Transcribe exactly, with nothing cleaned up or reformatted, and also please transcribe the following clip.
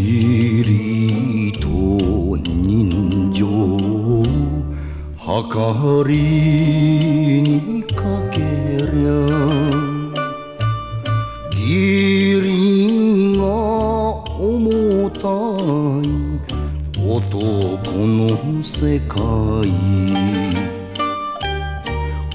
義理と人情計りにかけりゃ義理が重たい男の世界